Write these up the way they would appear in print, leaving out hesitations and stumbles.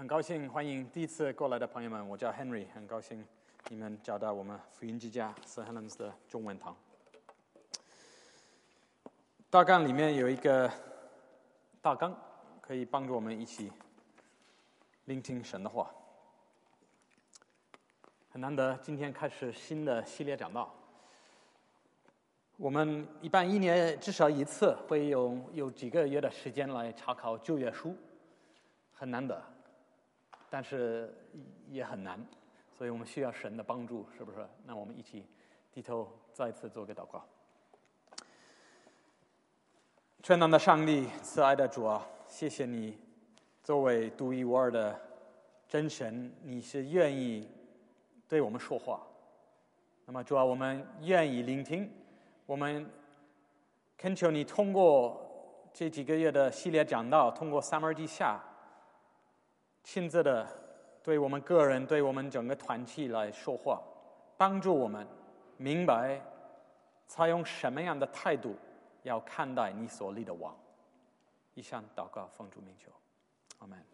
很高兴欢迎第一次过来的朋友们，我叫 Henry， 很高兴你们找到我们福音之家 St. Helens 的中文堂。大纲里面有一个大纲，可以帮助我们一起聆听神的话。很难得，今天开始新的系列讲道。我们一般一年至少一次会有几个月的时间来查考旧约书，很难得，但是也很难，所以我们需要神的帮助，是不是？那我们一起低头再次做个祷告。全能的上帝，慈爱的主啊，谢谢你作为独一无二的真神，你是愿意对我们说话。那么主啊，我们愿意聆听，我们恳求你通过这几个月的系列讲道，通过撒母耳记下亲自的对我们个人，对我们整个团体来说话，帮助我们明白采用什么样的态度要看待你所立的王。以上祷告奉主名求，阿们。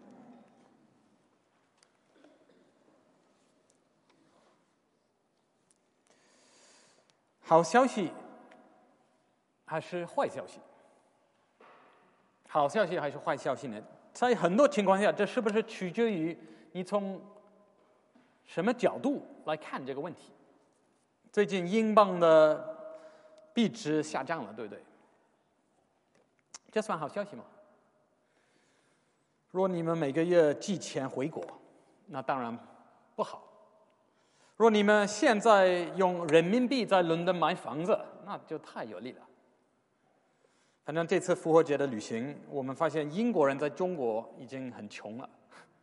好消息还是坏消息？好消息还是坏消息呢？在很多情况下，这是不是取决于你从什么角度来看这个问题？最近英镑的币值下降了，对不对？这算好消息吗？若你们每个月寄钱回国，那当然不好。若你们现在用人民币在伦敦买房子，那就太有利了。反正这次复活节的旅行，我们发现英国人在中国已经很穷了。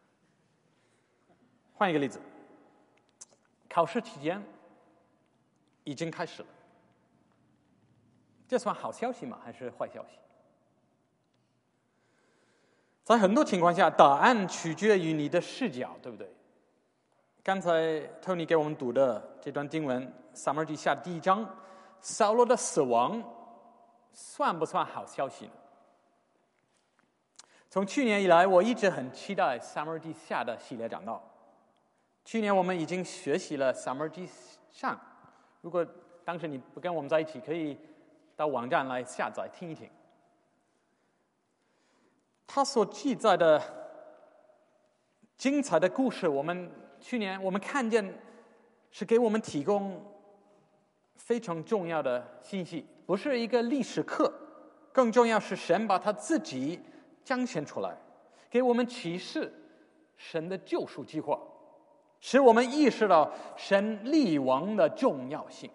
换一个例子，考试期间已经开始了，这算好消息吗？还是坏消息？在很多情况下，答案取决于你的视角，对不对？刚才 Tony 给我们读的这段经文，撒母耳记下第1章，扫罗的死亡算不算好消息呢？从去年以来，我一直很期待撒母耳记下的系列讲道。去年我们已经学习了撒母耳记上，如果当时你不跟我们在一起，可以到网站来下载听一听。他所记载的精彩的故事，去年我们看见是给我们提供非常重要的信息，不是一个历史课，更重要是神把他自己彰显出来，给我们启示神的救赎计划，使我们意识到神立王的重要性。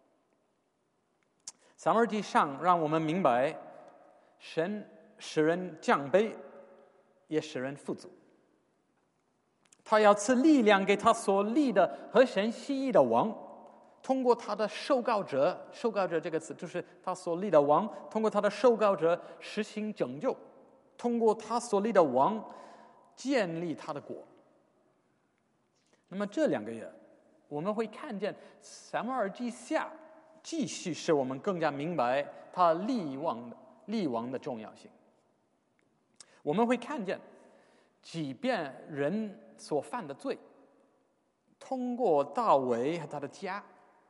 撒母耳记上让我们明白，神使人降卑，也使人富足。他要赐力量给他所立的合神心意的王，通过他的受膏者这个词就是他所立的王，通过他的受膏者实行拯救，通过他所立的王建立他的国。那么这2个月我们会看见撒母耳记下继续使我们更加明白他立王的重要性。我们会看见即便人所犯的罪，通过大卫和他的家，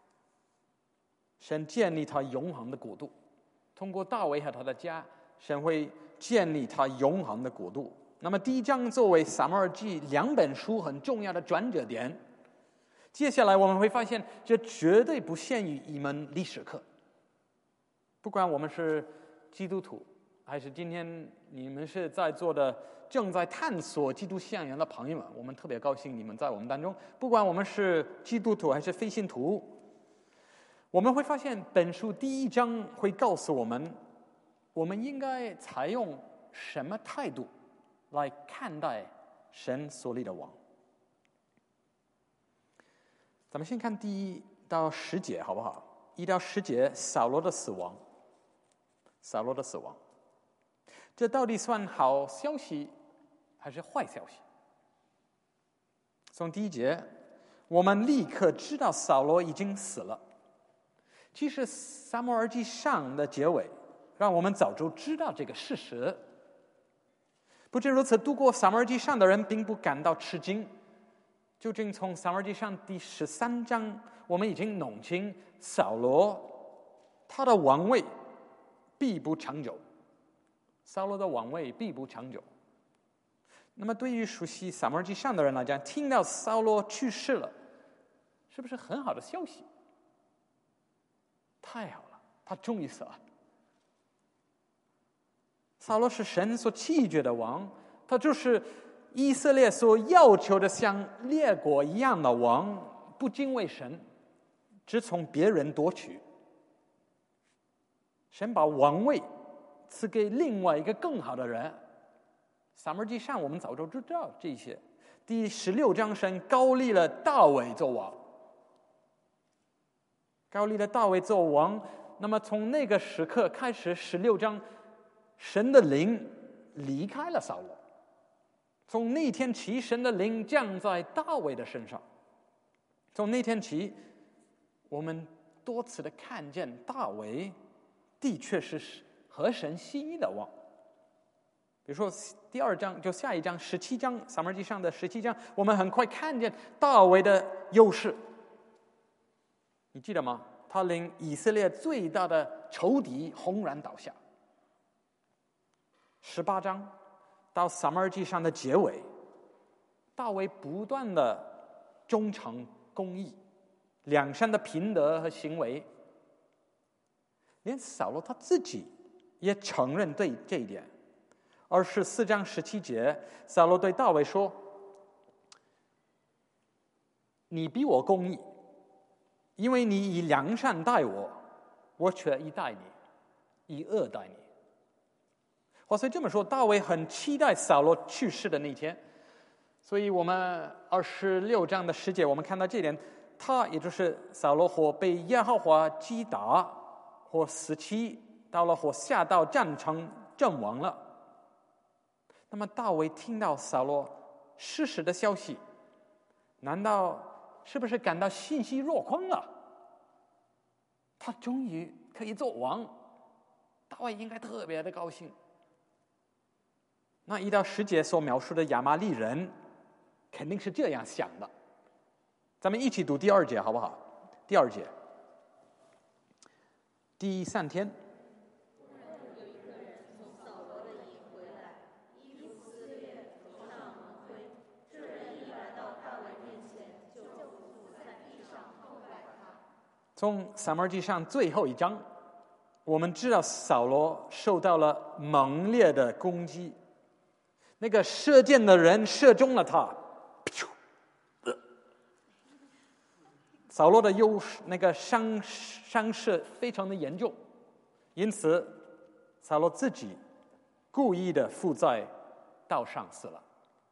神建立他永恒的国度。通过大卫和他的家，神会建立他永恒的国度。那么第1章作为撒母耳记2本书很重要的转折点，接下来我们会发现，这绝对不限于一门历史课。不管我们是基督徒，还是今天你们是在座的正在探索基督信仰的朋友们，我们特别高兴你们在我们当中。不管我们是基督徒还是非信徒，我们会发现本书第1章会告诉我们，我们应该采用什么态度来看待神所立的王。咱们先看第1到10节好不好？1到10节，扫罗的死亡。这到底算好消息还是坏消息？从第1节，我们立刻知道扫罗已经死了。其实撒母耳记上的结尾让我们早就知道这个事实。 不仅如此，渡过撒母耳记上的人并不感到吃惊。究竟从撒母耳记上第13章，我们已经弄清扫罗他的王位必不长久。扫罗的王位必不长久。那么对于熟悉撒母耳记上的人来讲，听到扫罗去世了，是不是很好的消息？太好了，他终于死了。扫罗是神所弃绝的王，他就是以色列所要求的像列国一样的王，不敬畏神，只从别人夺取。神把王位赐给另外一个更好的人。撒母耳记上我们早就知道这些。第16章，神高立了大卫做王，高立了大卫做王。那么从那个时刻开始，16章，神的灵离开了扫罗。从那天起，神的灵降在大卫的身上。从那天起，我们多次的看见大卫的确是合神心意的王。比如说第2章，就下一章17章，撒母耳记上的17章，我们很快看见大卫的优势。你记得吗？他令以色列最大的仇敌轰然倒下。18章到撒母耳记上的结尾，大卫不断的忠诚公义、良善的品德和行为，连扫罗他自己也承认对这一点。24章17节，扫罗对大卫说：“你比我公义，因为你以良善待我，我却以待你，以恶待你。”话虽这么说，大卫很期待扫罗去世的那天。所以我们26章的10节，我们看到这点，他也就是扫罗或被耶和华击打，或死期到了，或下到战场阵亡了。那么大卫听到扫罗逝世的消息，难道是不是感到欣喜若狂了？他终于可以做王，大卫应该特别的高兴。那1到10节所描述的亚玛利人肯定是这样想的。咱们一起读第2节好不好？第2节，第3天，从撒母耳记上最后一章，我们知道扫罗受到了猛烈的攻击，那个射箭的人射中了他，扫罗的那个伤势非常的严重，因此扫罗自己故意的附在道上死了。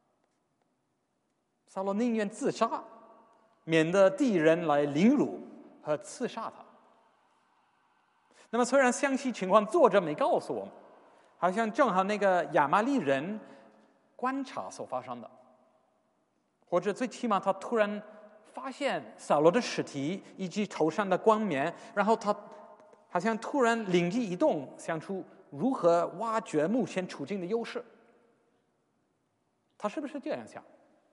扫罗宁愿自杀，免得敌人来凌辱和刺杀他。那么虽然详细情况作者没告诉我们，好像正好那个亚玛利人观察所发生的，或者最起码他突然发现扫罗的尸体以及头上的冠冕，然后他好像突然灵机一动，想出如何挖掘目前处境的优势。他是不是这样想？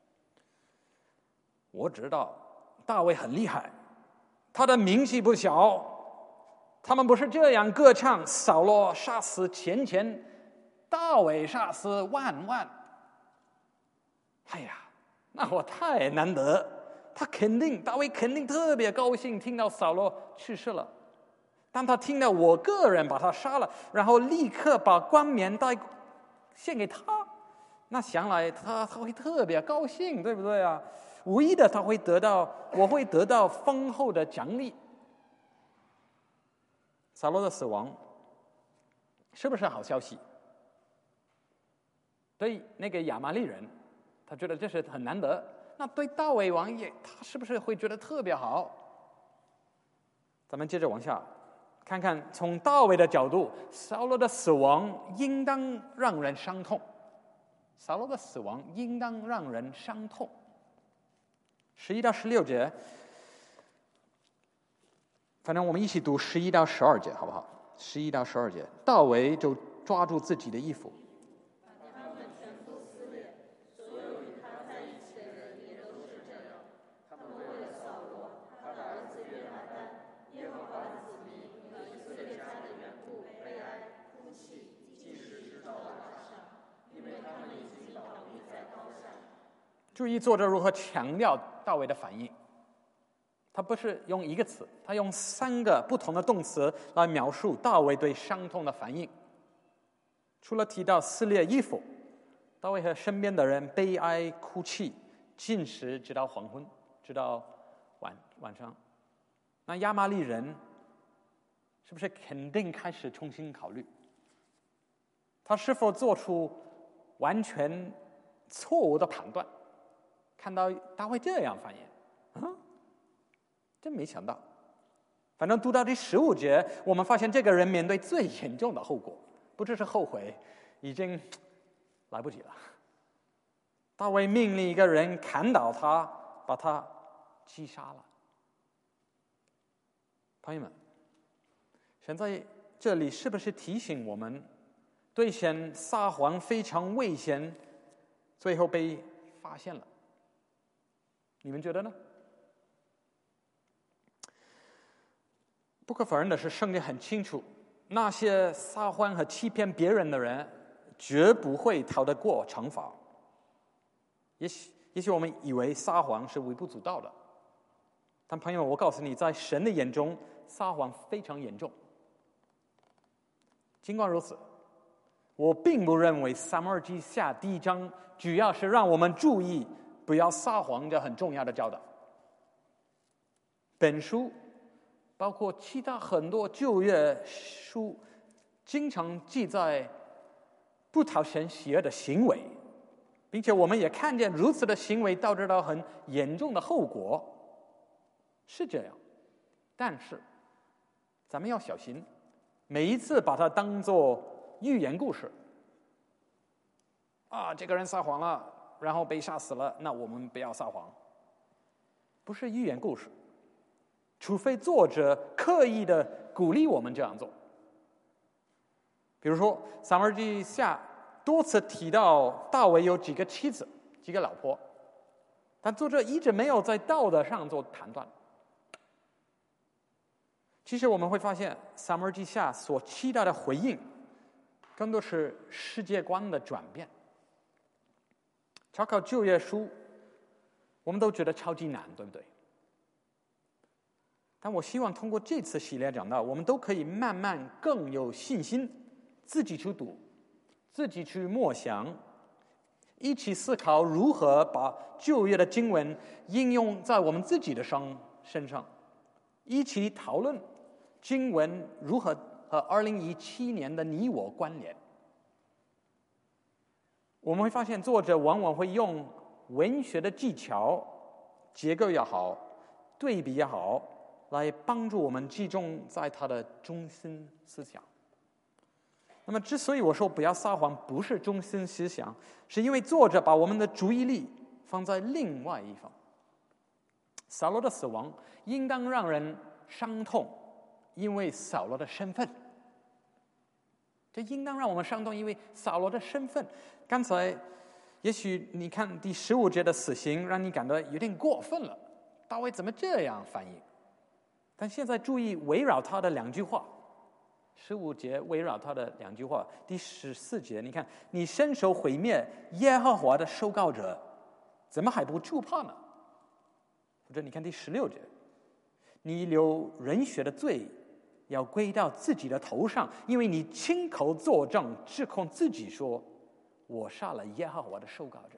我知道大卫很厉害，他的名气不小，他们不是这样歌唱：扫罗杀死千千，大卫杀死万万。哎呀，那我太难得，大卫肯定特别高兴，听到扫罗去世了。当他听到我个人把他杀了，然后立刻把冠冕献给他，那想来他会特别高兴，对不对啊？无疑的，我会得到丰厚的奖励。扫罗的死亡是不是好消息？对那个亚玛利人，他觉得这是很难得。那对大卫王爷，他是不是会觉得特别好？咱们接着往下看看，从大卫的角度，扫罗的死亡应当让人伤痛。扫罗的死亡应当让人伤痛。11到16节，反正我们一起读11到12节，好不好？11到12节，大卫就抓住自己的衣服， 注意作者如何强调大卫的反应。他不是用一个词，他用3个不同的动词来描述大卫对伤痛的反应。除了提到撕裂衣服，大卫和身边的人悲哀哭泣，进食直到黄昏，直到晚上。那亚玛力人是不是肯定开始重新考虑，他是否做出完全错误的判断？看到大卫这样反应，真没想到。反正读到第15节，我们发现这个人面对最严重的后果，不只是后悔，已经来不及了。大卫命令一个人砍倒他，把他击杀了。朋友们，神在这里是不是提醒我们，对神撒谎非常危险，最后被发现了？你们觉得呢？不可否认的是，圣经很清楚，那些撒谎和欺骗别人的人绝不会逃得过惩罚。也许我们以为撒谎是微不足道的，但朋友们，我告诉你，在神的眼中，撒谎非常严重。尽管如此，我并不认为撒母耳记下第1章主要是让我们注意不要撒谎这很重要的教导。本书包括其他很多旧约书，经常记载不讨神喜悦的行为，并且我们也看见如此的行为导致到很严重的后果，是这样。但是咱们要小心，每一次把它当作寓言故事这个人撒谎了，然后被杀死了，那我们不要撒谎。不是寓言故事，除非作者刻意的鼓励我们这样做。比如说撒母耳记下多次提到大卫有几个妻子，几个老婆，但作者一直没有在道德上做判断。其实我们会发现，撒母耳记下所期待的回应，更多是世界观的转变。查考旧约书，我们都觉得超级难，对不对？但我希望通过这次系列讲到，我们都可以慢慢更有信心，自己去读，自己去默想，一起思考如何把旧约的经文应用在我们自己的身上，一起讨论经文如何和2017年的你我关联。我们会发现作者往往会用文学的技巧，结构也好，对比也好，来帮助我们集中在他的中心思想。那么之所以我说不要撒谎不是中心思想，是因为作者把我们的注意力放在另外一方。扫罗的死亡应当让人伤痛，因为扫罗的身份。这应当让我们伤痛，因为扫罗的身份。刚才也许你看第15节的死刑，让你感到有点过分了，大卫怎么这样反应？但现在注意围绕他的2句话，15节围绕他的2句话，第14节，你看，你伸手毁灭耶和华的受膏者，怎么还不惧怕呢？或者你看第16节，你流人血的罪要归到自己的头上，因为你亲口作证指控自己说，我杀了耶和华的受膏者。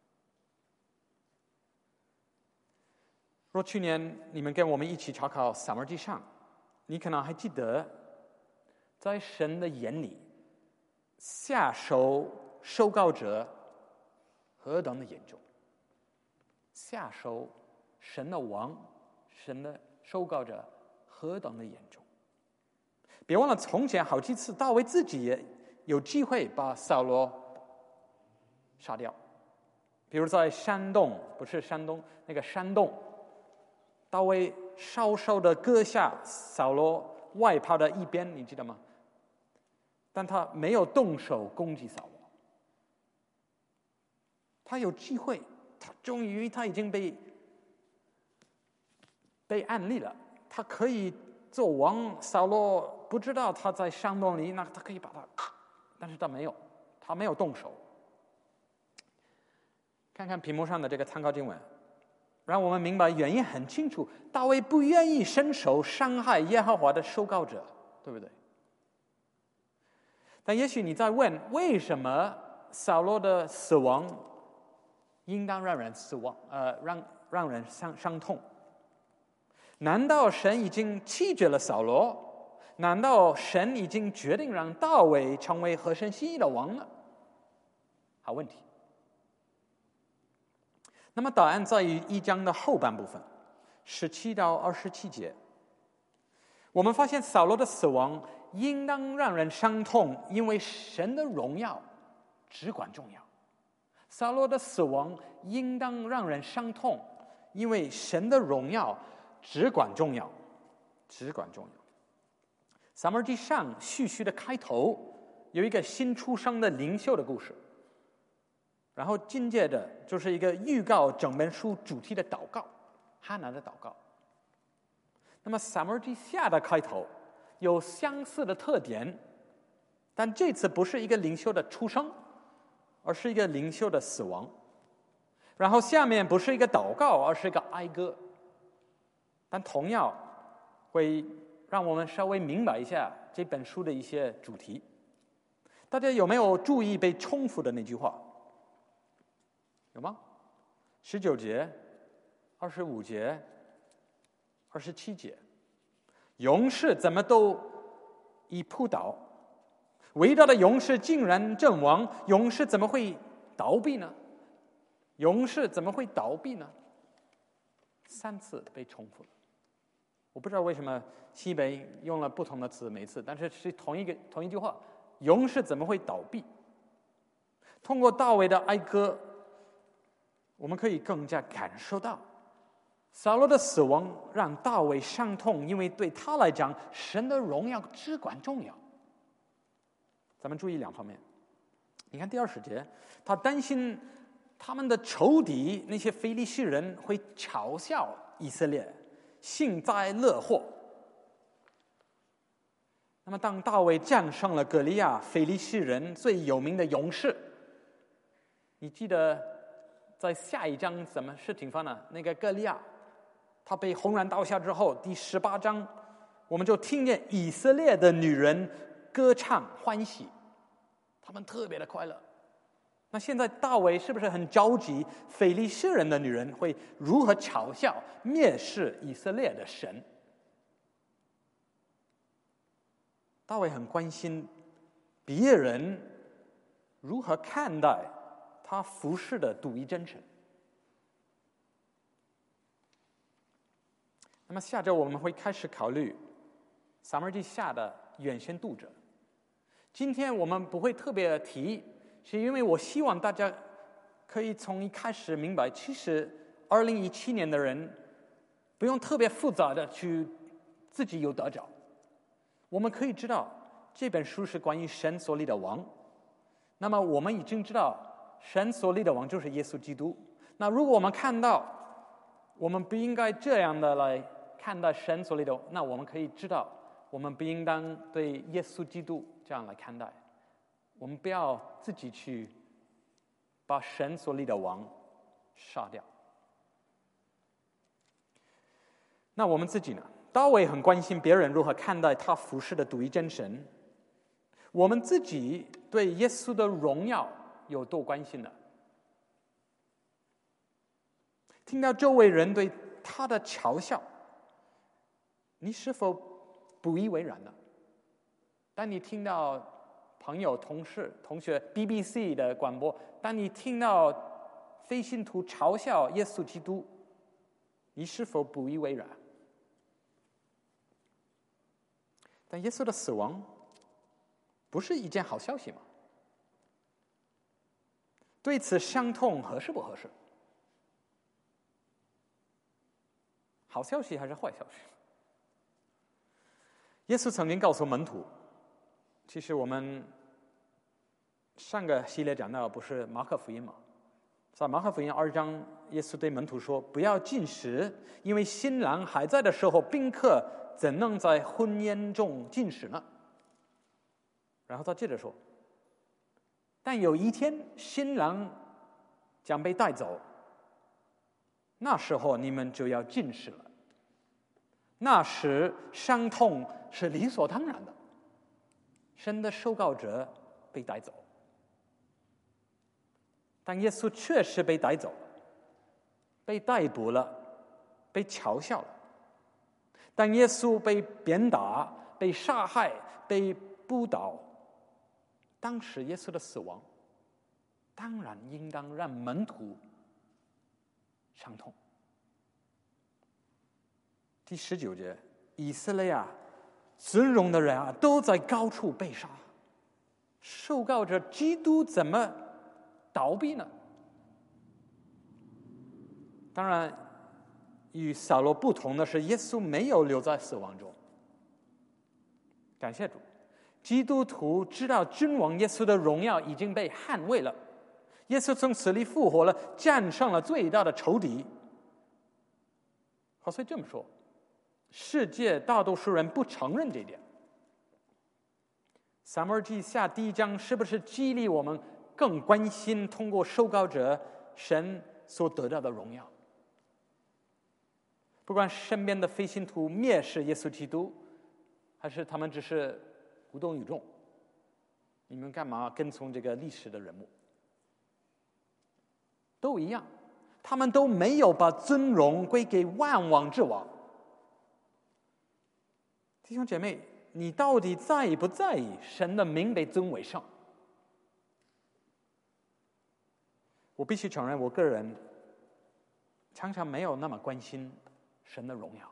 若去年你们跟我们一起查考撒母耳记上，你可能还记得，在神的眼里，下手受膏者何等的严重。下手神的王，神的受膏者何等的严重。别忘了从前好几次大卫自己也有机会把扫罗杀掉，比如在山洞，不是山东那个山洞，大卫稍稍的割下扫罗外袍的一边，你记得吗？但他没有动手攻击扫罗。他有机会，终于他已经被暗立了，他可以做王。扫罗不知道他在山洞里，那他可以把他，但是他没有动手。 看看屏幕上的这个参考经文，让我们明白原因很清楚，大卫不愿意伸手伤害耶和华的受膏者，对不对？但也许你在问，为什么扫罗的死亡应当让人让人伤痛？难道神已经弃绝了扫罗？难道神已经决定让大卫成为合神心意的王呢？好问题。那么答案在于1章的后半部分，17到27节。我们发现扫罗的死亡应当让人伤痛，因为神的荣耀只管重要。扫罗的死亡应当让人伤痛，因为神的荣耀只管重要，只管重要。撒母耳记上序的开头有一个新出生的领袖的故事，然后紧接着就是一个预告整本书主题的祷告，哈拿的祷告。那么撒母耳记下的开头有相似的特点，但这次不是一个领袖的出生，而是一个领袖的死亡。然后下面不是一个祷告，而是一个哀歌，但同样会让我们稍微明白一下这本书的一些主题。大家有没有注意被重复的那句话？有吗？19节、25节、27节，勇士怎么都已扑倒，伟大的勇士竟然阵亡，勇士怎么会倒闭呢？勇士怎么会倒闭呢？3次被重复了。我不知道为什么西北用了不同的词每次，但是是同一句话，勇士怎么会倒闭？通过大卫的哀歌，我们可以更加感受到扫罗的死亡让大卫伤痛，因为对他来讲神的荣耀至关重要。咱们注意2方面。你看第20节，他担心他们的仇敌那些非利士人会嘲笑以色列，幸灾乐祸。那么当大卫战胜了歌利亚，非利士人最有名的勇士，你记得在下一章什么事情发生？那个歌利亚他被轰然倒下之后，第18章我们就听见以色列的女人歌唱欢喜，他们特别的快乐。那现在大卫是不是很着急非利士人的女人会如何嘲笑蔑视以色列的神？大卫很关心别人如何看待他服侍的独一真神。那么下周我们会开始考虑撒母耳记下的远先读者。今天我们不会特别提，是因为我希望大家可以从一开始明白，其实2017年的人不用特别复杂的去自己有得着。我们可以知道这本书是关于神所立的王，那么我们已经知道神所立的王就是耶稣基督。那如果我们看到我们不应该这样的来看待神所立的王，那我们可以知道我们不应当对耶稣基督这样来看待。我们不要自己去把神所立的王杀掉。那我们自己呢？大卫很关心别人如何看待他服侍的独一真神。我们自己对耶稣的荣耀有多关心呢？听到周围人对他的嘲笑，你是否不以为然呢？当你听到朋友、同事、同学 BBC 的广播，当你听到非信徒嘲笑耶稣基督，你是否不以为然？但耶稣的死亡不是一件好消息吗？对此伤痛合适不合适？好消息还是坏消息？耶稣曾经告诉门徒，其实我们上个系列讲到不是马可福音吗？在马可福音2章，耶稣对门徒说，不要禁食，因为新郎还在的时候，宾客怎能在婚宴中禁食呢？然后他接着说，但有一天新郎将被带走，那时候你们就要禁食了。那时伤痛是理所当然的，神的受膏者被带走。但耶稣确实被带走，被逮捕了，被嘲笑了。当耶稣被鞭打、被杀害、被扑倒，当时耶稣的死亡当然应当让门徒伤痛。第19节，以色列啊，尊荣的人啊，都在高处被杀，受膏者基督怎么倒闭呢？当然，与扫罗不同的是，耶稣没有留在死亡中。感谢主，基督徒知道君王耶稣的荣耀已经被捍卫了，耶稣从死里复活了，战胜了最大的仇敌。所以这么说，世界大多数人不承认这点。撒母耳记下第1章是不是激励我们更关心通过受膏者神所得到的荣耀？不管身边的非信徒蔑视耶稣基督，还是他们只是无动于衷，你们干嘛跟从这个历史的人物？都一样，他们都没有把尊荣归给万王之王。弟兄姐妹，你到底在不在意神的名被尊为圣？我必须承认，我个人常常没有那么关心神的荣耀。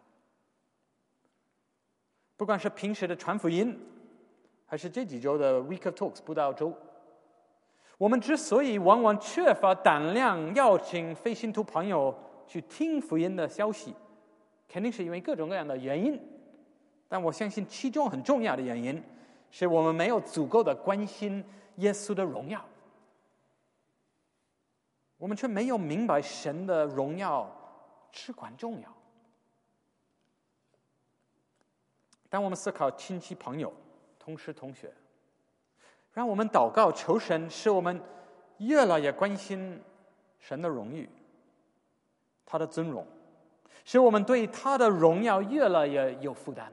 不管是平时的传福音，还是这几周的 Week of Talks 布道周，我们之所以往往缺乏胆量邀请非信徒朋友去听福音的消息，肯定是因为各种各样的原因。但我相信其中很重要的原因，是我们没有足够的关心耶稣的荣耀，我们却没有明白神的荣耀至关重要。当我们思考亲戚朋友、同事同学，让我们祷告求神，使我们越来越关心神的荣誉，他的尊荣，使我们对他的荣耀越来越有负担。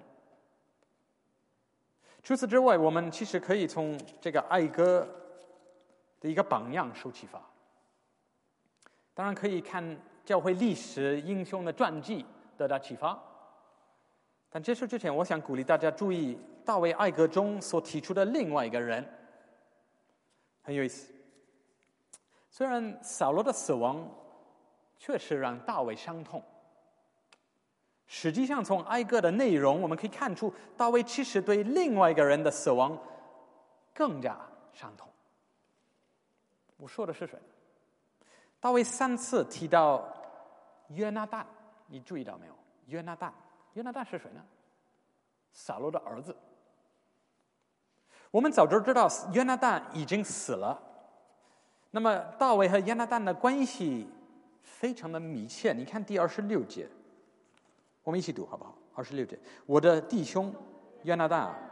除此之外，我们其实可以从这个爱歌的一个榜样受启发。当然可以看教会历史英雄的传记得到启发。但结束之前，我想鼓励大家注意大卫爱歌中所提出的另外一个人，很有意思。虽然扫罗的死亡确实让大卫伤痛，实际上从哀歌的内容我们可以看出，大卫其实对另外一个人的死亡更加伤痛。我说的是谁？大卫3次提到约拿单，你注意到没有？约拿单是谁呢？扫罗的儿子。我们早就知道约拿单已经死了，那么大卫和约拿单的关系非常的密切。你看第26节，我们一起读好不好？26节，我的弟兄约拿单啊，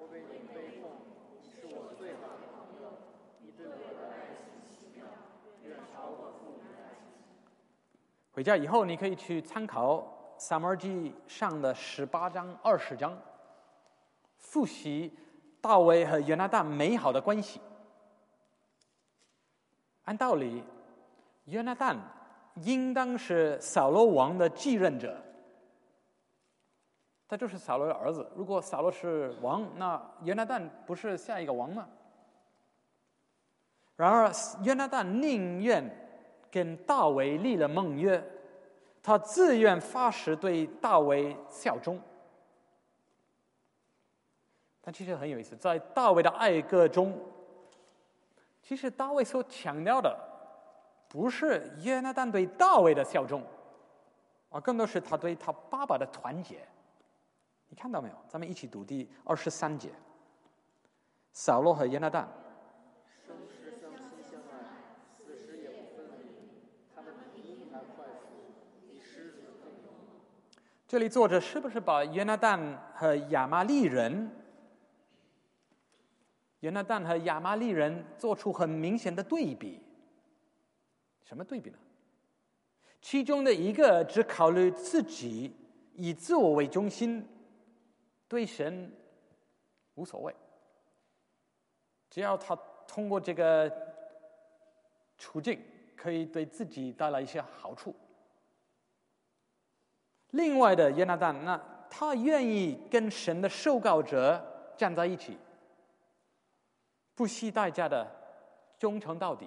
回家以后你可以去参考撒母耳记上的18章、20章，复习大卫和约拿单美好的关系。按道理，约拿单应当是扫罗王的继任者，他就是扫罗的儿子。如果扫罗是王，那约拿单不是下一个王吗？然而约拿单宁愿跟大卫立了盟约，他自愿发誓对大卫效忠。但其实很有意思，在大卫的爱歌中，其实大卫所强调的不是约拿单对大卫的效忠，而更多是他对他爸爸的团结。你看到没有？咱们一起读第23节，扫罗和约拿单生时相亲相爱，死时也不分离。他们比鹰还快速，比狮子更勇。 这里作者是不是把约拿单和亚玛力人做出很明显的对比？ 什么对比呢？其中的一个只考虑自己，以自我为中心，对神无所谓，只要他通过这个处境可以对自己带来一些好处。另外的约拿单，那他愿意跟神的受膏者站在一起，不惜代价的忠诚到底。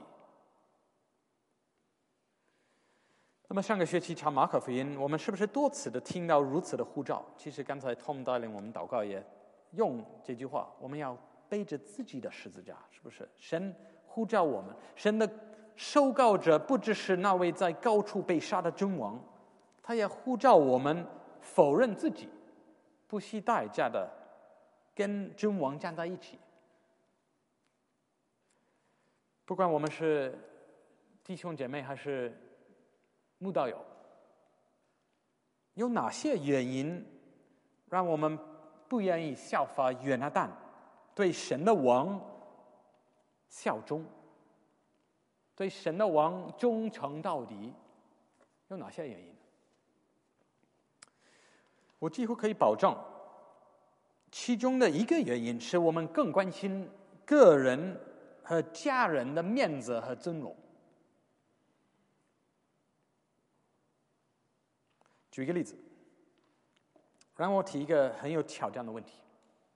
那么上个学期查马可福音，我们是不是多次的听到如此的呼召？其实刚才 Tom 带领我们祷告也用这句话，我们要背着自己的十字架，是不是？神呼召我们，神的受膏者不只是那位在高处被杀的君王，他也呼召我们否认自己，不惜代价的跟君王站在一起。不管我们是弟兄姐妹还是慕道友，有哪些原因让我们不愿意效法约拿单，对神的王效忠，对神的王忠诚到底？有哪些原因？我几乎可以保证，其中的一个原因是我们更关心个人和家人的面子和尊荣。举一个例子，让我提一个很有挑战的问题：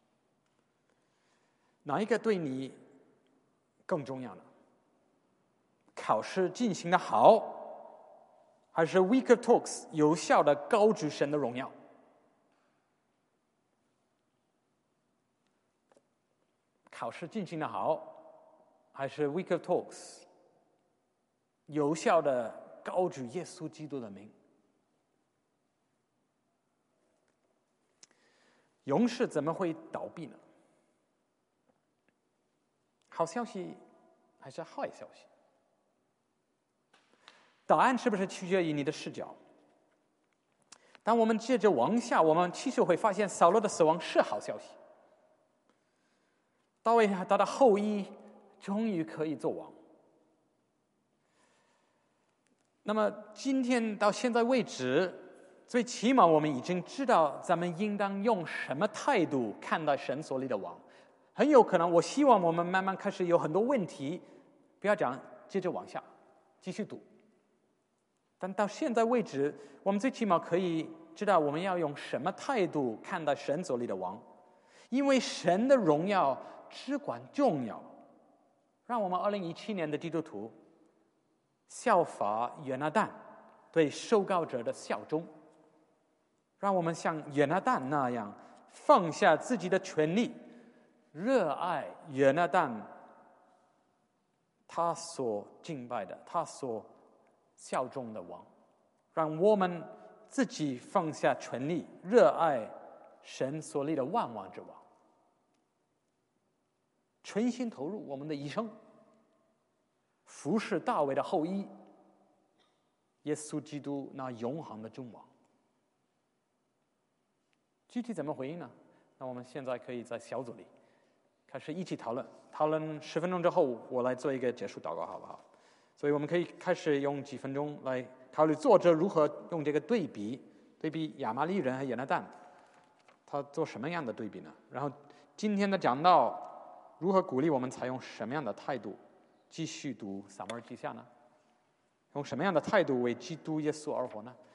哪一个对你更重要呢？考试进行的好，还是 Week of Talks 有效的高举神的荣耀？考试进行的好，还是 Week of Talks 有效的高举耶稣基督的名？勇士怎么会倒闭呢？好消息还是坏消息？答案是不是取决于你的视角？当我们接着往下，我们其实会发现扫罗的死亡是好消息。大卫他的后裔终于可以做王。那么今天到现在为止，最起码我们已经知道咱们应当用什么态度看待神所立的王。很有可能，我希望我们慢慢开始有很多问题，不要讲，接着往下继续读。但到现在为止，我们最起码可以知道我们要用什么态度看待神所立的王，因为神的荣耀至关重要。让我们2017年的基督徒效法约拿单对受膏者的效忠，让我们像约拿单那样放下自己的权利，热爱约拿单他所敬拜的，他所效忠的王。让我们自己放下权利，热爱神所立的万王之王，全心投入我们的一生，服侍大卫的后裔，耶稣基督那永恒的君王。具体怎么回应呢？那我们现在可以在小组里开始一起讨论10分钟之后，我来做一个结束祷告，好不好？所以我们可以开始用几分钟来考虑作者如何用这个对比亚玛利人和约拿单，他做什么样的对比呢？然后今天的讲道如何鼓励我们采用什么样的态度继续读撒母耳记下呢？用什么样的态度为基督耶稣而活呢？